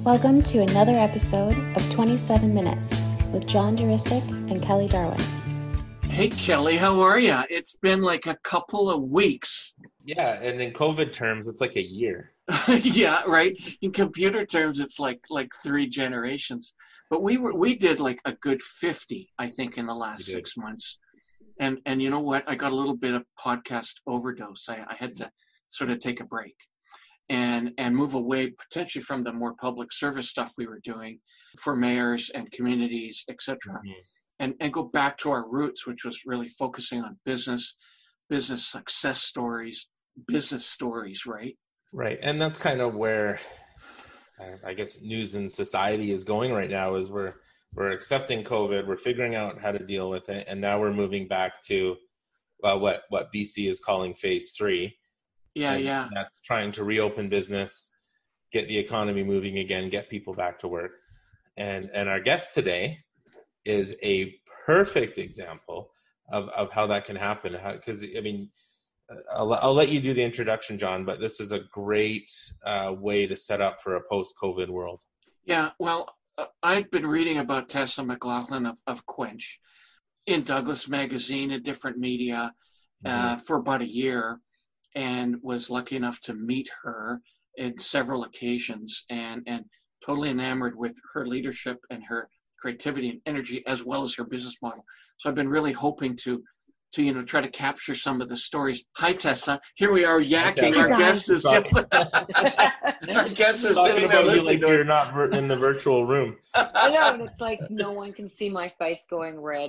Welcome to another episode of 27 Minutes with John Jurisic and Kelly Darwin. Hey, Kelly, how are you? It's been like a couple of weeks. Yeah, and in COVID terms, it's like a year. Yeah, right. In computer terms, it's like 3 generations. But we did like a good 50, I think, in the last 6 months. And you know what? I got a little bit of podcast overdose. I had to sort of take a break and move away potentially from the more public service stuff we were doing for mayors and communities, etc. And go back to our roots, which was really focusing on business success stories, business stories, right? Right. And that's kind of where I guess news and society is going right now is we're accepting COVID, we're figuring out how to deal with it, and now we're moving back to what BC is calling phase 3. Yeah. That's trying to reopen business, get the economy moving again, get people back to work. And our guest today is a perfect example of how that can happen. Because, I mean, I'll let you do the introduction, John, but this is a great way to set up for a post-COVID world. Yeah, well, I'd been reading about Tessa McLaughlin of Quench in Douglas Magazine and different media for about a year, and was lucky enough to meet her in several occasions and totally enamored with her leadership and her creativity and energy as well as her business model. So I've been really hoping to try to capture some of the stories. Hi, Tessa. Here we are yakking. Our guest is just our guest is talking about you like you're not in the virtual room. I know, and it's like no one can see my face going red.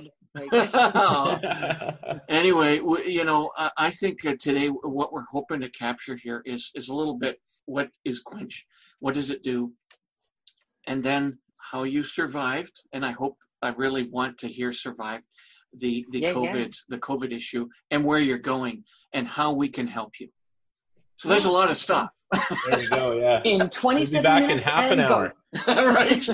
Anyway, I think today what we're hoping to capture here is a little bit what is Quench, what does it do, and then how you survived. And I really want to hear survived the COVID issue and where you're going and how we can help you. So there's a lot of stuff. There you go. Yeah. In 27 we'll be back minutes in half an hour. Right.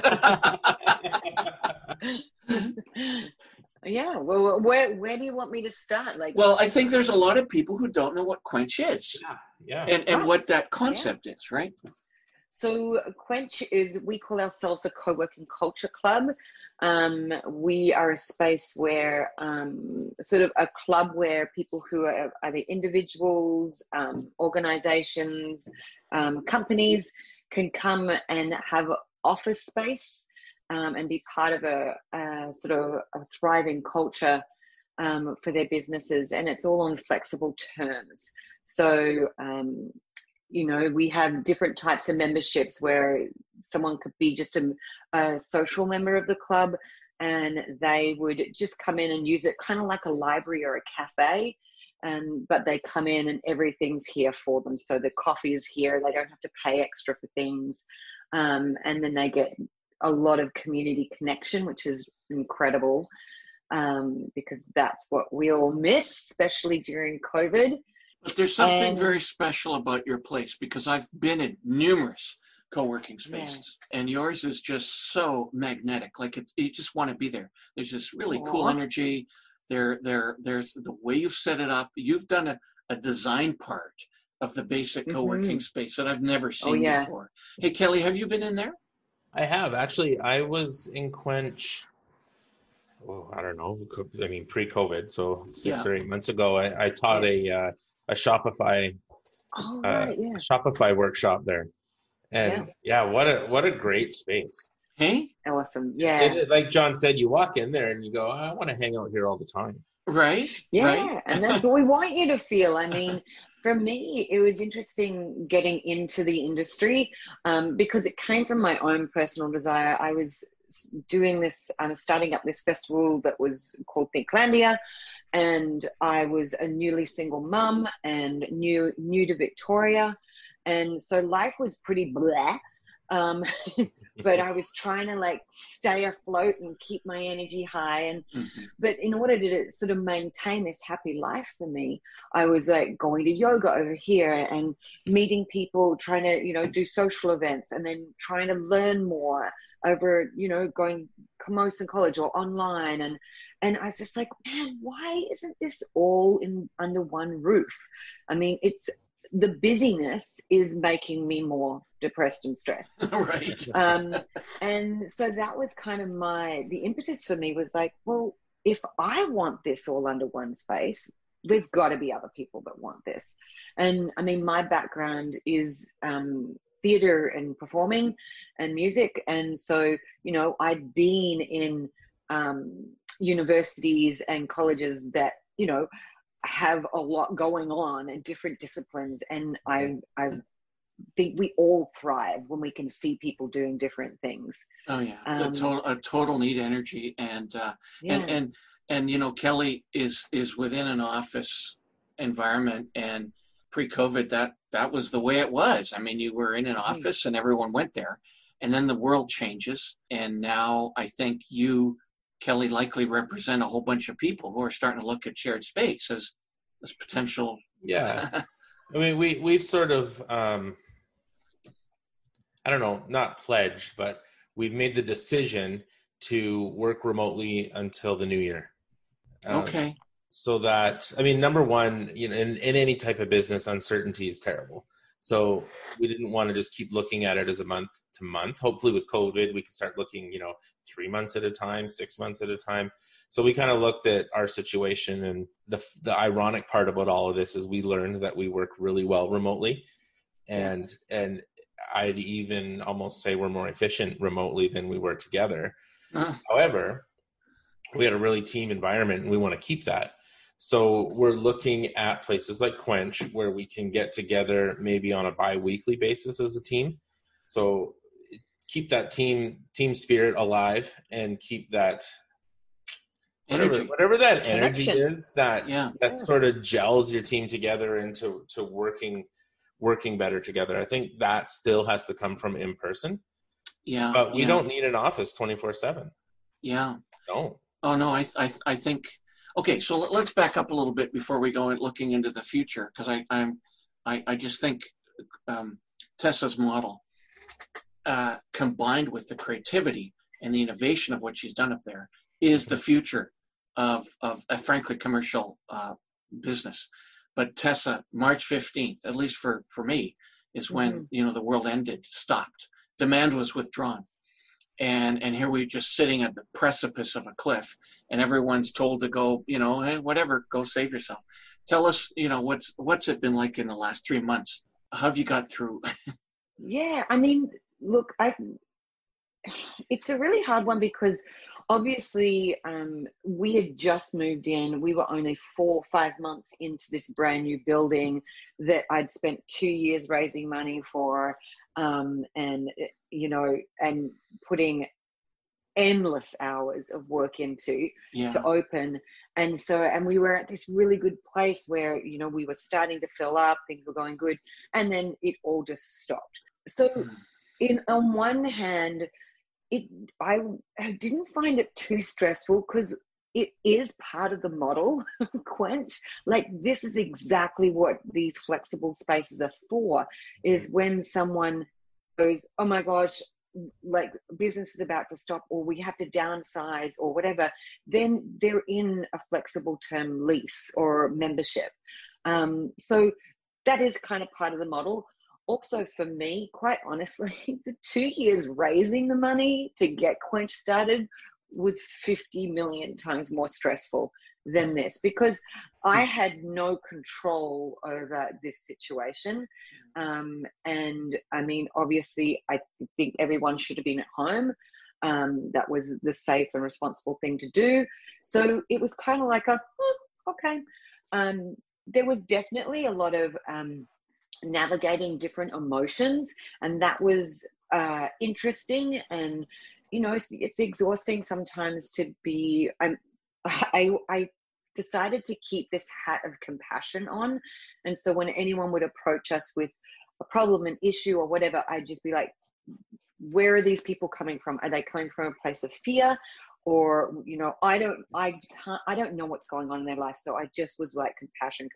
Yeah. Well, where do you want me to start? Well, I think there's a lot of people who don't know what Quench is. Yeah. And what that concept is, right? So Quench we call ourselves a co-working culture club. We are a space where sort of a club where people who are either individuals, organizations, companies can come and have office space and be part of a sort of a thriving culture for their businesses. And it's all on flexible terms. So, we have different types of memberships where someone could be just a social member of the club and they would just come in and use it kind of like a library or a cafe. But they come in and everything's here for them. So the coffee is here. They don't have to pay extra for things. And then they get a lot of community connection, which is incredible because that's what we all miss, especially during COVID. But there's something very special about your place because I've been in numerous co-working spaces and yours is just so magnetic. Like you just want to be there. There's this really cool energy. There's the way you've set it up. You've done a design part of the basic co-working space that I've never seen before. Hey, Kelly, have you been in there? I have. Actually, I was in Quench, I don't know. I mean, pre-COVID, so 6 or 8 months ago, I taught a Shopify Shopify workshop there. And what a great space. Hey? Awesome. Yeah. Like John said, you walk in there and you go, I want to hang out here all the time. Right. Yeah. Right. And that's what we want you to feel. I mean, for me, it was interesting getting into the industry because it came from my own personal desire. I was doing this, starting up this festival that was called Thinklandia. And I was a newly single mum and new to Victoria. And so life was pretty blah. But I was trying to stay afloat and keep my energy high. But in order to sort of maintain this happy life for me, I was going to yoga over here and meeting people, trying to, do social events and then trying to learn more over, going Camosun College or online. And I was just like, man, why isn't this all under one roof? I mean, the busyness is making me more depressed and stressed. Right. And so that was kind of the impetus for me was like, well, if I want this all under one space, there's got to be other people that want this. And I mean, my background is theater and performing and music. And so, you know, I'd been in universities and colleges that, you know, have a lot going on in different disciplines. And I think we all thrive when we can see people doing different things. Oh yeah, a total neat energy, and you know, Kelly is within an office environment, and pre-COVID that was the way it was. I mean, you were in an office and everyone went there, and then the world changes, and now I think you, Kelly, likely represent a whole bunch of people who are starting to look at shared space as potential. Yeah, I mean, we've sort of I don't know, not pledged, but we've made the decision to work remotely until the new year. Okay. So that, I mean, number one, you know, in any type of business, uncertainty is terrible. So we didn't want to just keep looking at it as a month to month. Hopefully with COVID, we can start looking, you know, 3 months at a time, 6 months at a time. So we kind of looked at our situation, and the ironic part about all of this is we learned that we work really well remotely, and I'd even almost say we're more efficient remotely than we were together. However, we had a really team environment, and we want to keep that. So we're looking at places like Quench where we can get together maybe on a bi-weekly basis as a team. So keep that team spirit alive, and keep that energy, whatever that energy is that sort of gels your team together into working better together. I think that still has to come from in person. Yeah. But we don't need an office 24/7. Yeah. No. Oh no, I think. Okay, so let's back up a little bit before we go looking into the future, because I just think Tessa's model, combined with the creativity and the innovation of what she's done up there, is the future of a frankly commercial business. But Tessa, March 15th, at least for me, is when you know the world ended, stopped, demand was withdrawn. And here we're just sitting at the precipice of a cliff, and everyone's told to go, you know, hey, whatever, go save yourself. Tell us, you know, what's it been like in the last 3 months? How have you got through? Yeah, I mean, look, it's a really hard one because obviously we had just moved in. We were only 4 or 5 months into this brand new building that I'd spent 2 years raising money for. And you know, and putting endless hours of work into to open. And we were at this really good place where, you know, we were starting to fill up, things were going good, and then it all just stopped. So on one hand, I didn't find it too stressful because it is part of the model, Quench. Like, this is exactly what these flexible spaces are for, is when someone goes, oh my gosh, like business is about to stop, or we have to downsize or whatever, then they're in a flexible term lease or membership. So that is kind of part of the model. Also for me, quite honestly, the 2 years raising the money to get Quench started was 50 million times more stressful than this, because I had no control over this situation. And I mean, obviously, I think everyone should have been at home. That was the safe and responsible thing to do. So it was kind of like okay. There was definitely a lot of navigating different emotions, and that was interesting. And you know, it's exhausting sometimes to be. I decided to keep this hat of compassion on, and so when anyone would approach us with a problem, an issue, or whatever, I'd just be like, where are these people coming from? Are they coming from a place of fear? Or, you know, I don't know what's going on in their life. So I just was like, compassion.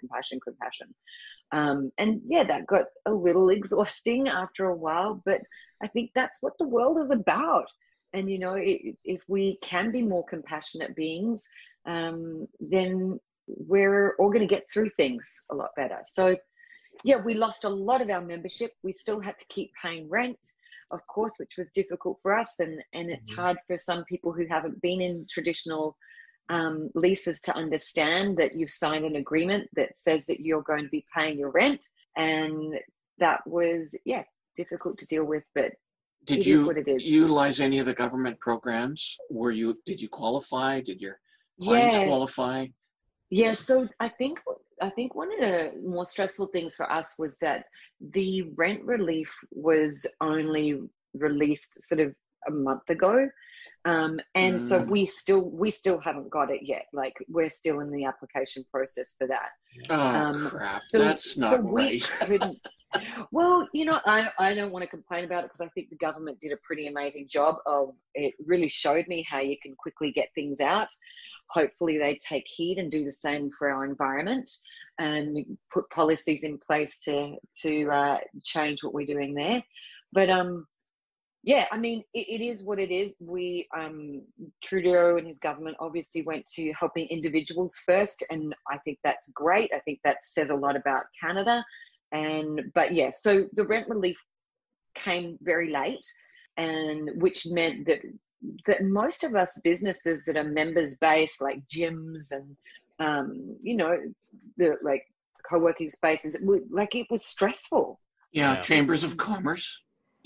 And yeah, that got a little exhausting after a while, but I think that's what the world is about. And, you know, if we can be more compassionate beings, then we're all going to get through things a lot better. So we lost a lot of our membership. We still had to keep paying rent, of course, which was difficult for us. And it's hard for some people who haven't been in traditional leases to understand that you've signed an agreement that says that you're going to be paying your rent. And that was, difficult to deal with, but did you utilize any of the government programs? Did you qualify? Did your clients qualify? Yeah, so I think one of the more stressful things for us was that the rent relief was only released sort of a month ago. So we still haven't got it yet. Like, we're still in the application process for that. Oh, crap. That's not right. Well, I don't want to complain about it, because I think the government did a pretty amazing job of it. Really showed me how you can quickly get things out. Hopefully they take heed and do the same for our environment and put policies in place to change what we're doing there. But I mean, it is what it is. We Trudeau and his government obviously went to helping individuals first, and I think that's great. I think that says a lot about Canada. So the rent relief came very late, and which meant that most of us businesses that are members based, like gyms and the like co-working spaces, it was stressful. Chambers of commerce,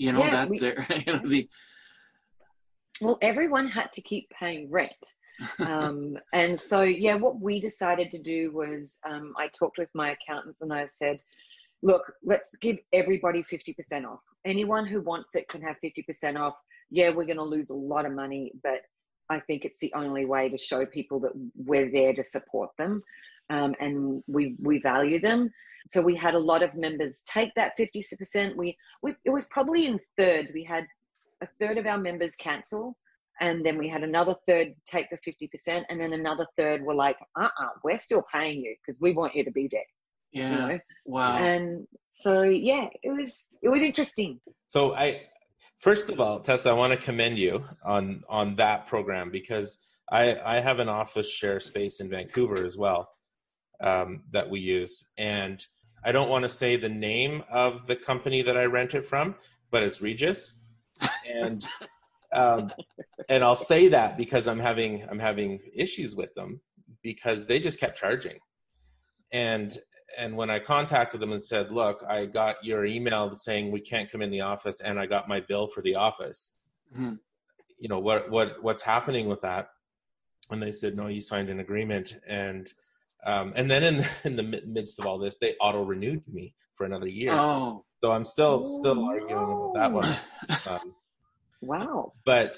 well, everyone had to keep paying rent. And so what we decided to do was I talked with my accountants and I said, look, let's give everybody 50% off. Anyone who wants it can have 50% off. We're going to lose a lot of money, but I think it's the only way to show people that we're there to support them, and we value them. So we had a lot of members take that 50%. It was probably in thirds. We had a third of our members cancel, and then we had another third take the 50%, and then another third were like, we're still paying you because we want you to be there. Yeah. Wow. And so it was interesting. So first of all, Tessa, I want to commend you on that program, because I have an office share space in Vancouver as well that we use. And I don't want to say the name of the company that I rent it from, but it's Regis. And and I'll say that because I'm having issues with them, because they just kept charging. And when I contacted them and said, look, I got your email saying we can't come in the office, and I got my bill for the office. Mm-hmm. What's happening with that? And they said, no, you signed an agreement. And then in the midst of all this, they auto renewed me for another year. Oh. So I'm still arguing about that one. Wow. But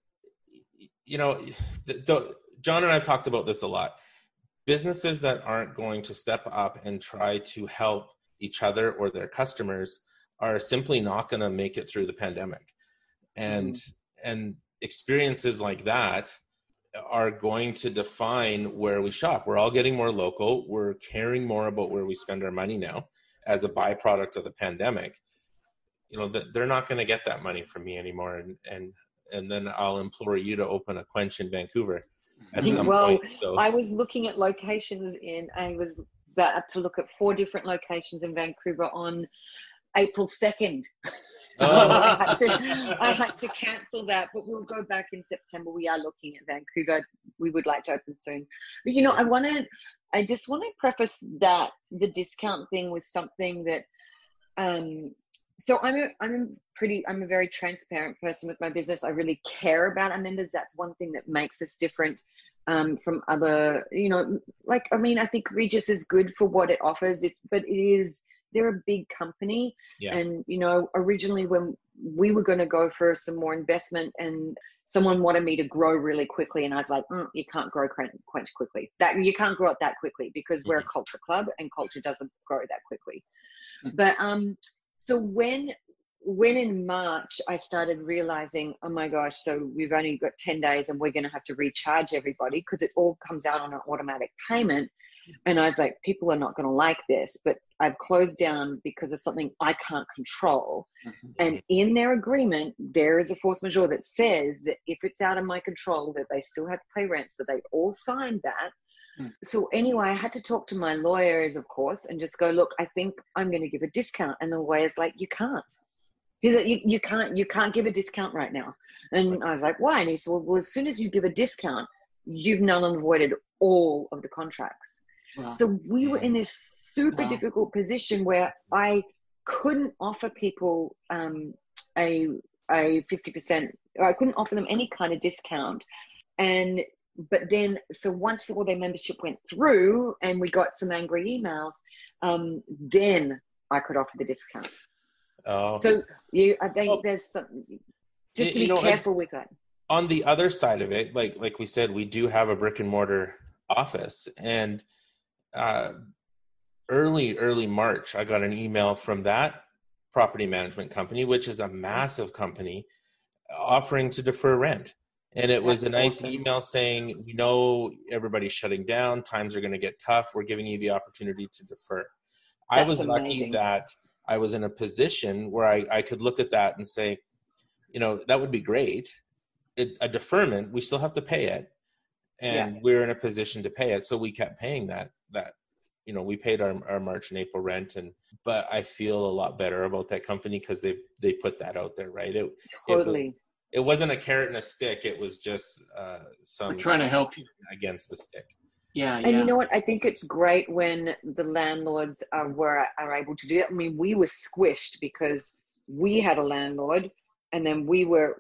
John and I have talked about this a lot. Businesses that aren't going to step up and try to help each other or their customers are simply not going to make it through the pandemic. And experiences like that are going to define where we shop. We're all getting more local. We're caring more about where we spend our money now as a byproduct of the pandemic. They're not going to get that money from me anymore. And then I'll implore you to open a Quench in Vancouver at some point. So. I was looking at locations I was about to look at 4 different locations in Vancouver on April 2nd. I had to cancel that, but we'll go back in September. We are looking at Vancouver. We would like to open soon. But I just want to preface that the discount thing with something that so I'm a very transparent person with my business. I really care about our members. That's one thing that makes us different from other, I think Regis is good for what it offers, but they're a big company. Yeah. And, originally when we were going to go for some more investment and someone wanted me to grow really quickly, and I was like, you can't grow Quench quickly. You can't grow it that quickly, because we're a culture club and culture doesn't grow that quickly. But so when in March I started realizing, oh my gosh, so we've only got 10 days and we're going to have to recharge everybody because it all comes out on an automatic payment. And I was like, people are not going to like this, but I've closed down because of something I can't control. Mm-hmm. And in their agreement, there is a force majeure that says that if it's out of my control, that they still have to pay rents, that they've all signed that. So anyway, I had to talk to my lawyers, of course, and just go, look, I think I'm going to give a discount. And the lawyer's like, you can't. He's like, you can't give a discount right now. And I was like, why? And he said, well, as soon as you give a discount, you've null and voided all of the contracts. Wow. So we were in this super difficult position where I couldn't offer people a 50%, or I couldn't offer them any kind of discount. But then, so once all their membership went through and we got some angry emails, then I could offer the discount. Oh. So I think there's some, just to be careful with that. On the other side of it, like we said, we do have a brick and mortar office, and early March, I got an email from that property management company, which is a massive company, offering to defer rent. And it was a nice email saying, we know everybody's shutting down, times are going to get tough, we're giving you the opportunity to defer. I was lucky that I was in a position where I could look at that and say, that would be great. A deferment, we still have to pay it. And we're in a position to pay it. So we kept paying that, we paid our March and April rent. But I feel a lot better about that company because they put that out there, right? It wasn't a carrot and a stick. It was just we're trying to help you against the stick. Yeah. And you know what? I think it's great when the landlords are able to do it. I mean, we were squished because we had a landlord, and then we're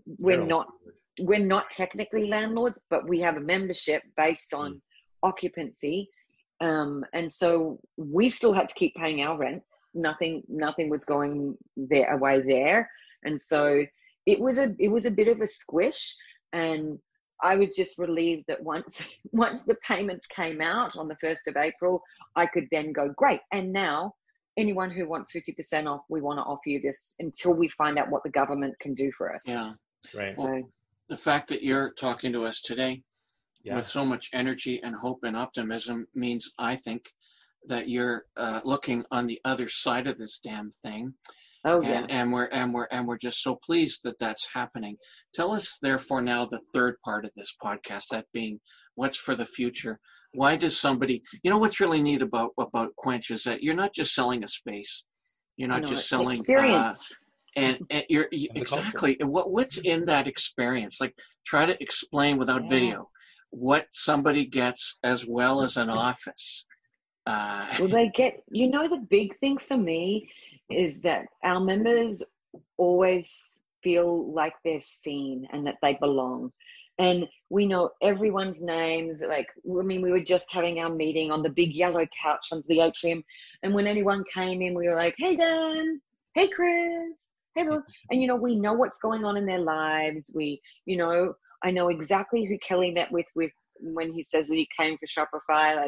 not technically landlords, but we have a membership based on occupancy, and so we still had to keep paying our rent. Nothing was going away there, and so it was a bit of a squish. And I was just relieved that once the payments came out on the 1st of April, I could then go, great. And now anyone who wants 50% off, we want to offer you this until we find out what the government can do for us. Yeah. Right. So, the fact that you're talking to us today with so much energy and hope and optimism means, I think, that you're looking on the other side of this damn thing. Oh, yeah. And we're just so pleased that that's happening. Tell us, therefore, now the third part of this podcast, that being what's for the future. Why does somebody, what's really neat about Quench is that you're not just selling a space. You're not just selling experience. And you're exactly what's in that experience. Like, try to explain without video what somebody gets as well as an office. Well, they get, the big thing for me is that our members always feel like they're seen and that they belong. And we know everyone's names. We were just having our meeting on the big yellow couch under the atrium. And when anyone came in, we were like, hey, Dan, hey, Chris, hey, Bill. And, we know what's going on in their lives. I know exactly who Kelly met with when he says that he came for Shopify.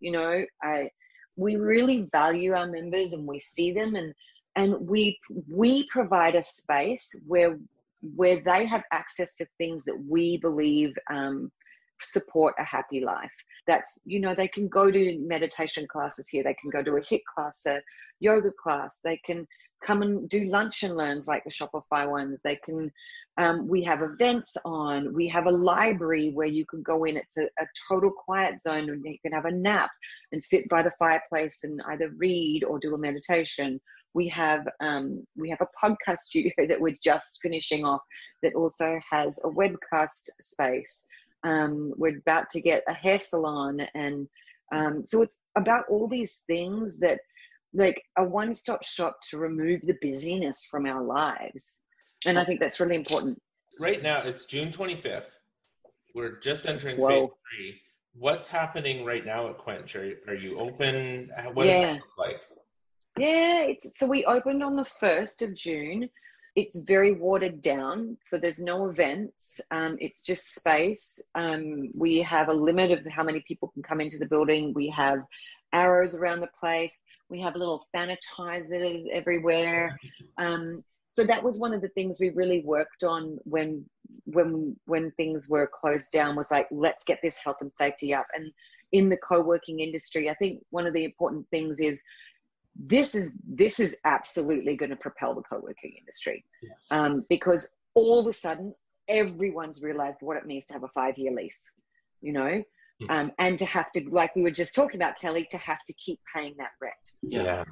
We really value our members, and we see them, and we provide a space where they have access to things that we believe support a happy life. That's, they can go to meditation classes here, they can go to a HIIT class, a yoga class, they can come and do lunch and learns like the Shopify ones. They can, we have events on, we have a library where you can go in. It's a total quiet zone, and you can have a nap and sit by the fireplace and either read or do a meditation. We have a podcast studio that we're just finishing off that also has a webcast space. We're about to get a hair salon, and so it's about all these things that, like, a one-stop shop to remove the busyness from our lives. And I think that's really important. Right now, it's June 25th. We're just entering phase 3. What's happening right now at Quench? Are you open? What does that look like? Yeah, so we opened on the 1st of June. It's very watered down, so there's no events. It's just space. We have a limit of how many people can come into the building. We have arrows around the place. We have little sanitizers everywhere. So that was one of the things we really worked on when things were closed down, was like, let's get this health and safety up. And in the co-working industry, I think one of the important things is this is absolutely going to propel the co-working industry. Yes. Because all of a sudden everyone's realized what it means to have a 5-year lease. and to have to, like we were just talking about, Kelly, to have to keep paying that rent. Yeah.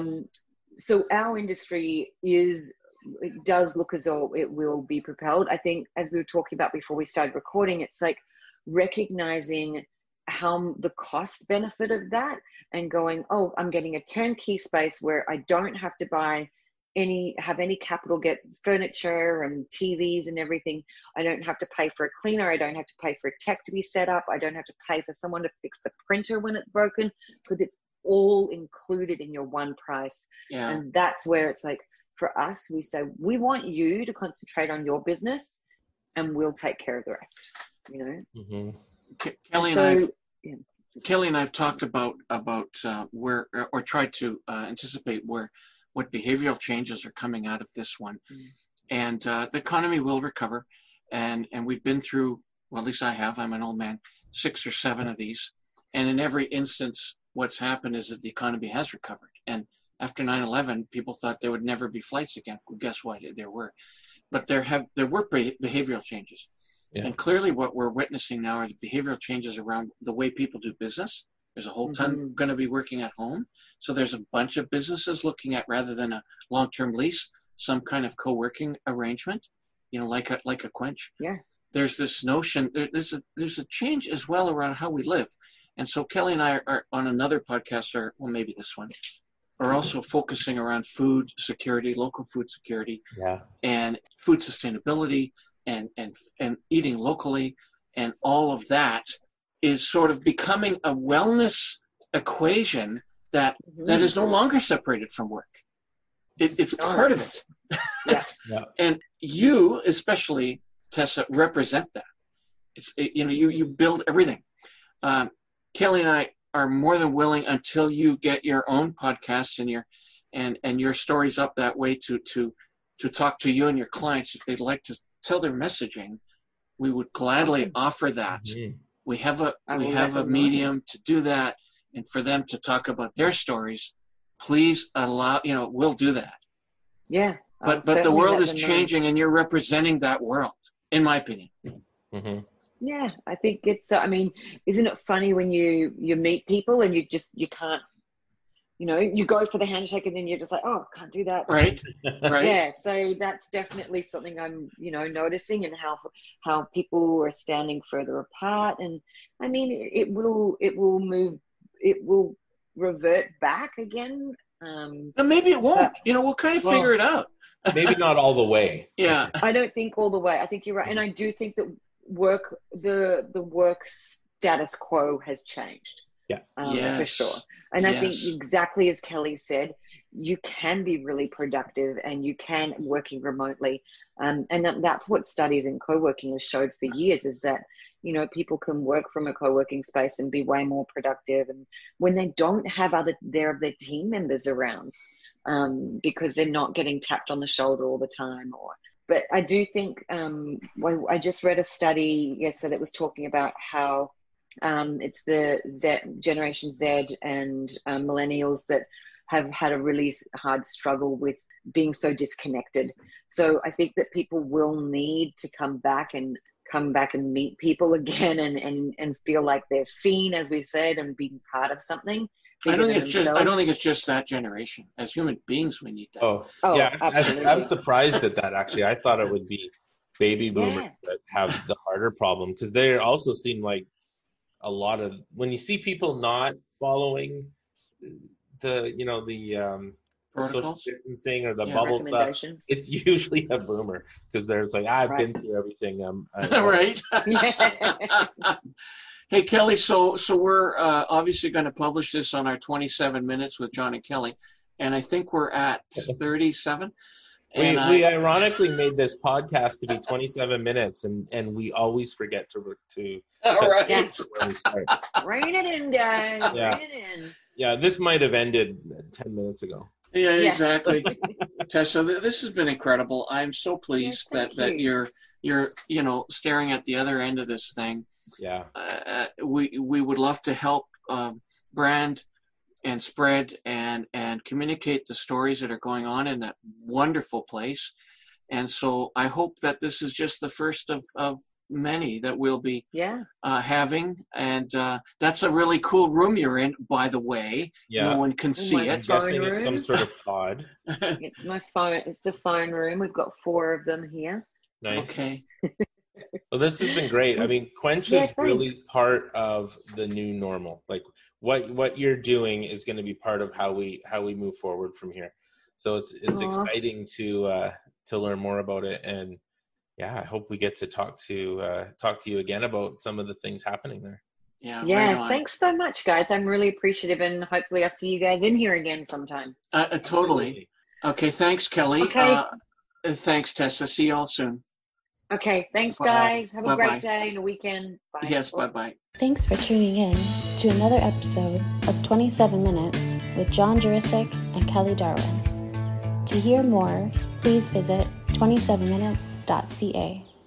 So our industry it does look as though it will be propelled. I think, as we were talking about before we started recording, it's like recognizing how the cost benefit of that and going, oh, I'm getting a turnkey space where I don't have to have any capital, get furniture and TVs and everything. I don't have to pay for a cleaner. I don't have to pay for a tech to be set up. I don't have to pay for someone to fix the printer when it's broken, because it's all included in your one price. Yeah. And that's where it's like, for us, we say, we want you to concentrate on your business and we'll take care of the rest, you know? Mm-hmm. Kelly and I've talked about where, or tried to anticipate what behavioral changes are coming out of this one. And the economy will recover. And we've been through, well, at least I have, I'm an old man, 6 or 7 of these. And in every instance, what's happened is that the economy has recovered. And after 9/11, people thought there would never be flights again. Well, guess what? There were. But there were behavioral changes. Yeah. And clearly what we're witnessing now are the behavioral changes around the way people do business. There's a whole ton going to be working at home. So there's a bunch of businesses looking at, rather than a long-term lease, some kind of co-working arrangement, you know, like a Quench. Yeah. There's this notion, there's a change as well around how we live. And so Kelly and I are on another podcast, or well, maybe this one, are also focusing around food security, local food security, and food sustainability, and eating locally, and all of that is sort of becoming a wellness equation that is no longer separated from work. It's part of it. Yeah. And you, especially Tessa, represent that. It's you build everything. Kelly and I are more than willing, until you get your own podcasts and your stories up that way, to talk to you and your clients if they'd like to tell their messaging. We would gladly offer that. Mm-hmm. We have a medium to do that, and for them to talk about their stories. Please allow, we'll do that. Yeah. But the world is changing, and you're representing that world, in my opinion. Mm-hmm. Yeah, I think it's, isn't it funny when you meet people and you can't, you go for the handshake and then you're just like, oh, can't do that. Right. Yeah. So that's definitely something I'm, noticing, and how people are standing further apart. And I mean, it will revert back again. And maybe it won't, we'll kind of figure it out. Maybe not all the way. Yeah. I don't think all the way. I think you're right. And I do think that the work status quo has changed. Yeah. For sure. And I think exactly as Kelly said, you can be really productive and you can working remotely. And that's what studies in co-working have showed for years, is that, people can work from a co-working space and be way more productive. And when they don't have their team members around, because they're not getting tapped on the shoulder all the time, but I do think, I just read a study yesterday that was talking about how it's the Generation Z and millennials that have had a really hard struggle with being so disconnected. So I think that people will need to come back and meet people again and feel like they're seen, as we said, and being part of something. I don't think it's just that generation. As human beings, we need that. Oh yeah, I'm surprised at that. Actually, I thought it would be baby boomers that have the harder problem, because they also seem like a lot of, when you see people not following the social distancing or the bubble stuff, it's usually a boomer, because there's like, I've been through everything. Right. Hey, Kelly, so we're obviously going to publish this on our 27 minutes with John and Kelly, and I think we're at 37. We ironically made this podcast to be 27 minutes, and we always forget to all right. When we start. Rein it in, guys. Yeah. Rein it in. Yeah, this might have ended 10 minutes ago. Yeah, exactly. Tessa, this has been incredible. I'm so pleased that you're staring at the other end of this thing. Yeah. We would love to help brand and spread and communicate the stories that are going on in that wonderful place. And so I hope that this is just the first of many that we'll be Yeah. having, and that's a really cool room you're in, by the way. Yeah. No one can see my it. I'm guessing room. it's some sort of pod. It's my phone. It's the phone room. We've got 4 of them here. Nice. Okay. Well, this has been great. I mean, Quench Yeah, is really part of the new normal. Like what you're doing is going to be part of how we move forward from here. So it's exciting to learn more about it, and yeah, I hope we get to talk to you again about some of the things happening there. Yeah. Yeah. Right on. Thanks so much, guys. I'm really appreciative, and hopefully I'll see you guys in here again sometime. Totally. Okay. Thanks, Kelly. Okay. Thanks, Tessa. See you all soon. Okay. Thanks, Bye. guys. Have a Bye-bye. great day and a weekend. Bye. Yes. Bye-bye. Thanks for tuning in to another episode of 27 Minutes with John Jurisic and Kelly Darwin. To hear more, please visit 27minutes.ca.